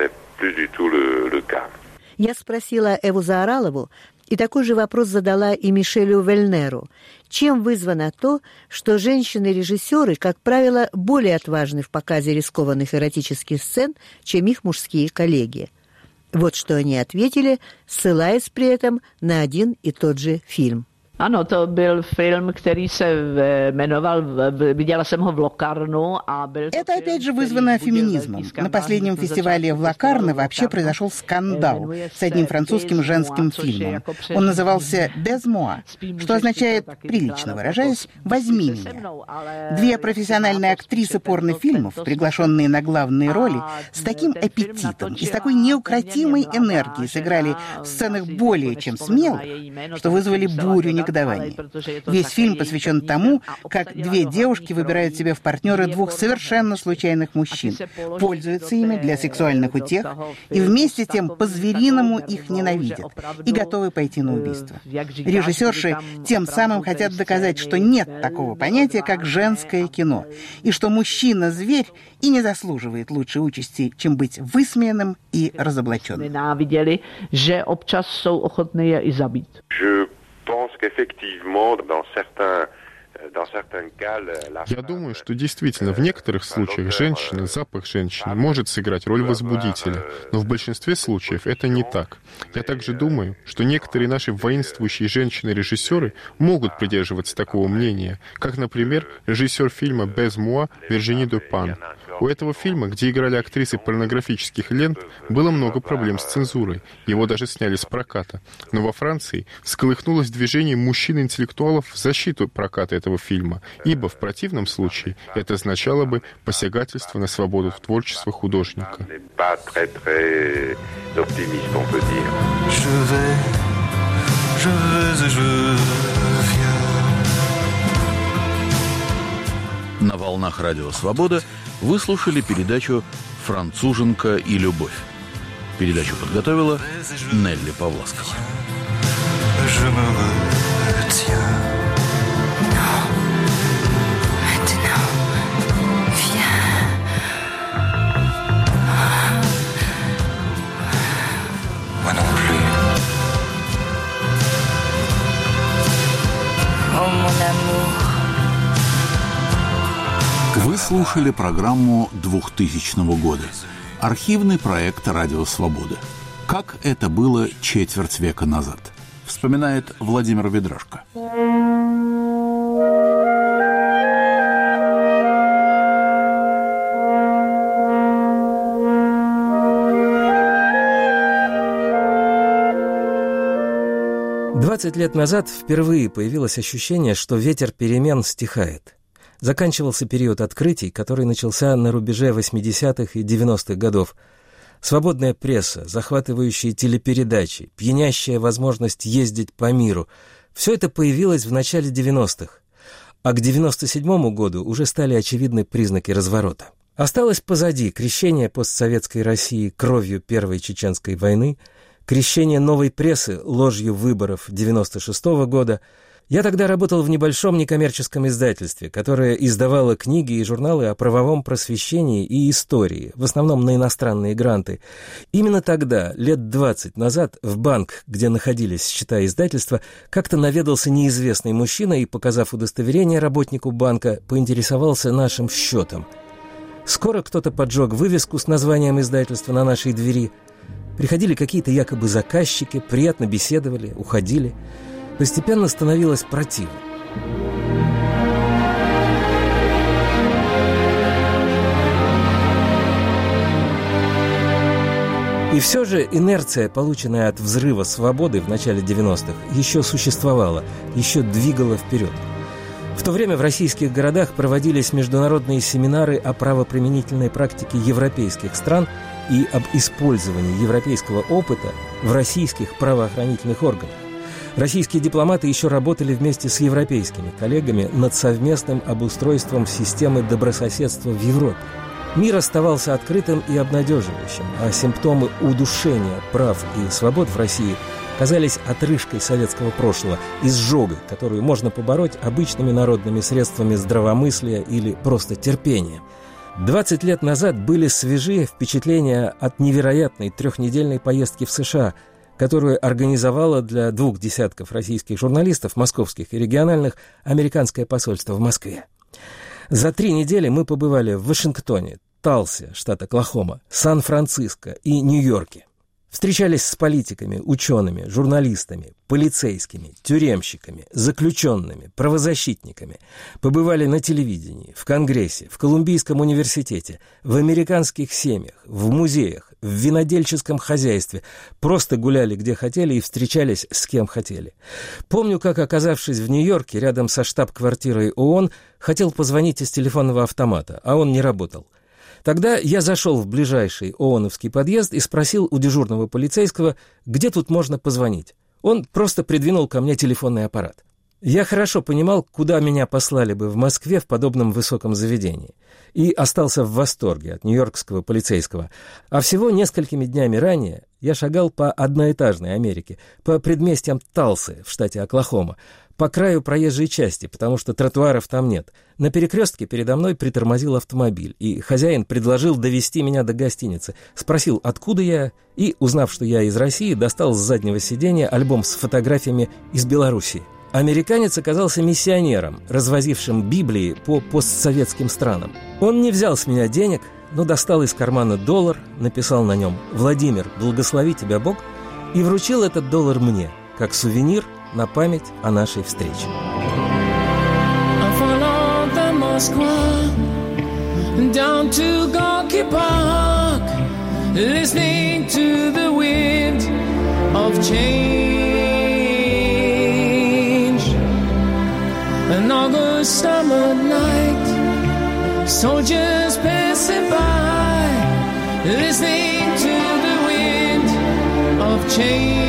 Я спросила Эву Заоралову, и такой же вопрос задала и Мишелю Вельнеру. Чем вызвано то, что женщины-режиссеры, как правило, более отважны в показе рискованных эротических сцен, чем их мужские коллеги? Вот что они ответили, ссылаясь при этом на один и тот же фильм. Ano, to byl film, který se jmenoval, viděla jsem ho v Locarnu. Это опять же вызвано феминизмом. На последнем фестивале в Локарно вообще произошел скандал с одним французским женским фильмом. Он назывался «Без moi», что означает, прилично выражаясь, «возьми меня». Две профессиональные актрисы порнофильмов, приглашенные на главные роли, с таким аппетитом и с такой неукротимой энергией сыграли в сценах более чем смелых, что вызвали бурю негодования. Весь фильм посвящен тому, как две девушки выбирают себе в партнеры двух совершенно случайных мужчин, пользуются ими для сексуальных утех и вместе с тем по-звериному их ненавидят и готовы пойти на убийство. Режиссерши тем самым хотят доказать, что нет такого понятия, как женское кино, и что мужчина-зверь и не заслуживает лучшей участи, чем быть высмеянным и разоблаченным. Я думаю, что действительно в некоторых случаях женщина, запах женщины может сыграть роль возбудителя, но в большинстве случаев это не так. Я также думаю, что некоторые наши воинствующие женщины-режиссеры могут придерживаться такого мнения, как, например, режиссер фильма «Без moi» Виржини Депан. У этого фильма, где играли актрисы порнографических лент, было много проблем с цензурой. Его даже сняли с проката. Но во Франции всколыхнулось движение мужчин-интеллектуалов в защиту проката этого фильма, ибо в противном случае это означало бы посягательство на свободу творчества художника. На волнах Радио Свобода вы слушали передачу «Француженка и любовь». Передачу подготовила Нелли Павласкова. Вы слушали программу 2000 года. Архивный проект «Радио Свобода». Как это было четверть века назад, вспоминает Владимир Ведрашко. «20 лет назад впервые появилось ощущение, что ветер перемен стихает. Заканчивался период открытий, который начался на рубеже 80-х и 90-х годов. Свободная пресса, захватывающие телепередачи, пьянящая возможность ездить по миру – все это появилось в начале 90-х. А к 97-му году уже стали очевидны признаки разворота. Осталось позади крещение постсоветской России кровью Первой Чеченской войны, крещение новой прессы ложью выборов 96-го года. Я тогда работал в небольшом некоммерческом издательстве, которое издавало книги и журналы о правовом просвещении и истории, в основном на иностранные гранты. Именно тогда, лет 20 назад, в банк, где находились счета издательства, как-то наведался неизвестный мужчина и, показав удостоверение работнику банка, поинтересовался нашим счетом. Скоро кто-то поджег вывеску с названием издательства на нашей двери. Приходили какие-то якобы заказчики, приятно беседовали, уходили. Постепенно становилось противно. И все же инерция, полученная от взрыва свободы в начале 90-х, еще существовала, еще двигала вперед. В то время в российских городах проводились международные семинары о правоприменительной практике европейских стран и об использовании европейского опыта в российских правоохранительных органах. Российские дипломаты еще работали вместе с европейскими коллегами над совместным обустройством системы добрососедства в Европе. Мир оставался открытым и обнадеживающим, а симптомы удушения прав и свобод в России казались отрыжкой советского прошлого, изжогой, которую можно побороть обычными народными средствами здравомыслия или просто терпения. 20 лет назад были свежие впечатления от невероятной трехнедельной поездки в США, которую организовало для 20 российских журналистов, московских и региональных, американское посольство в Москве. За 3 недели мы побывали в Вашингтоне, Талсе, штат Оклахома, Сан-Франциско и Нью-Йорке. Встречались с политиками, учеными, журналистами, полицейскими, тюремщиками, заключенными, правозащитниками. Побывали на телевидении, в Конгрессе, в Колумбийском университете, в американских семьях, в музеях, в винодельческом хозяйстве. Просто гуляли где хотели и встречались с кем хотели. Помню, как, оказавшись в Нью-Йорке, рядом со штаб-квартирой ООН, хотел позвонить из телефонного автомата, а он не работал. Тогда я зашел в ближайший ООНовский подъезд и спросил у дежурного полицейского, где тут можно позвонить. Он просто придвинул ко мне телефонный аппарат. Я хорошо понимал, куда меня послали бы в Москве в подобном высоком заведении. И остался в восторге от нью-йоркского полицейского. А всего несколькими днями ранее я шагал по одноэтажной Америке, по предместьям Талсы в штате Оклахома, по краю проезжей части, потому что тротуаров там нет. На перекрестке передо мной притормозил автомобиль, и хозяин предложил довезти меня до гостиницы. Спросил, откуда я, и, узнав, что я из России, достал с заднего сиденья альбом с фотографиями из Белоруссии. Американец оказался миссионером, развозившим Библии по постсоветским странам. Он не взял с меня денег, но достал из кармана $, написал на нем «Владимир, благослови тебя Бог», и вручил этот $1 мне, как сувенир на память о нашей встрече. Down to Gorky Park, listening to the wind of change. An August summer night, soldiers passing by, listening to the wind of change.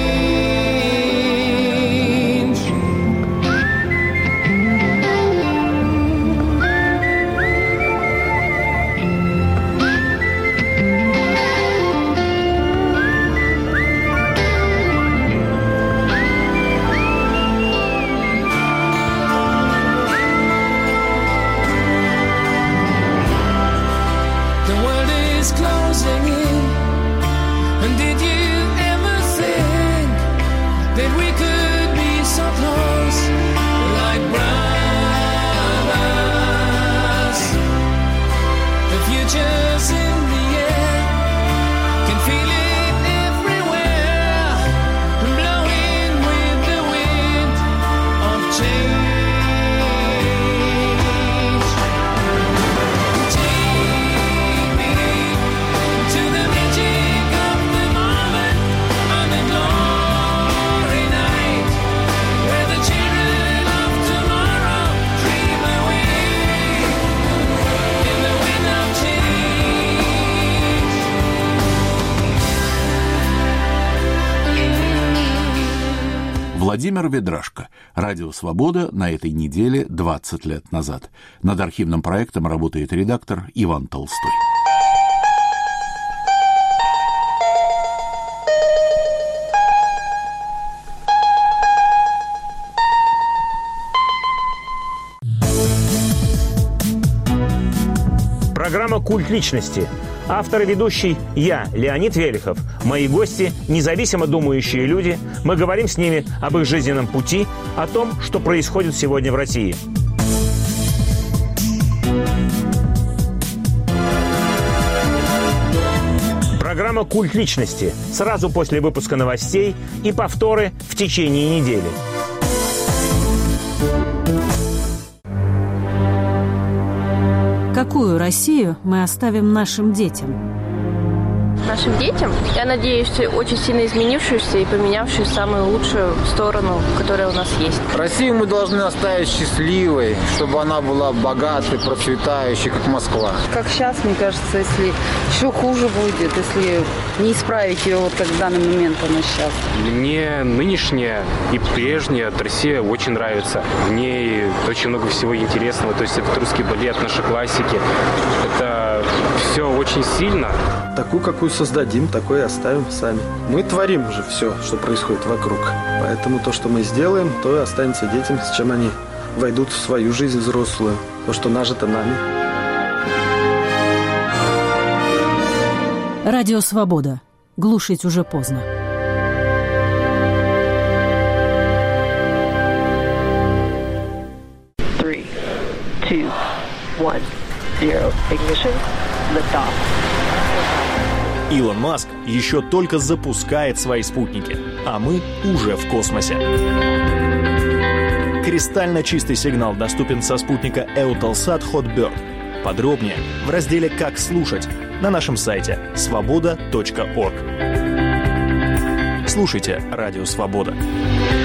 Владимир Ведрашко. Радио «Свобода» на этой неделе 20 лет назад. Над архивным проектом работает редактор Иван Толстой. Программа «Культ личности». Автор и ведущий я, Леонид Велихов. Мои гости – независимо думающие люди. Мы говорим с ними об их жизненном пути, о том, что происходит сегодня в России. Программа «Культ личности» сразу после выпуска новостей и повторы в течение недели. Какую Россию мы оставим нашим детям? Нашим детям, я надеюсь, очень сильно изменившуюся и поменявшую в самую лучшую сторону, которая у нас есть. Россию мы должны оставить счастливой, чтобы она была богатой, процветающей, как Москва. Как сейчас, мне кажется, если еще хуже будет, если не исправить ее, вот как в данный момент она сейчас. Мне нынешняя и прежняя Россия очень нравится. В ней очень много всего интересного. То есть это русский балет, наши классики. Это все очень сильно. Такую, какую создадим, такой и оставим сами. Мы творим уже все, что происходит вокруг. Поэтому то, что мы сделаем, то и останется детям, с чем они войдут в свою жизнь взрослую. То, что нажито нами. Радио «Свобода». Глушить уже поздно. Three, two, one, zero. Ignition. Lift off. Илон Маск еще только запускает свои спутники, а мы уже в космосе. Кристально чистый сигнал доступен со спутника Eutelsat Hotbird. Подробнее в разделе «Как слушать» на нашем сайте svoboda.org. Слушайте «Радио Свобода».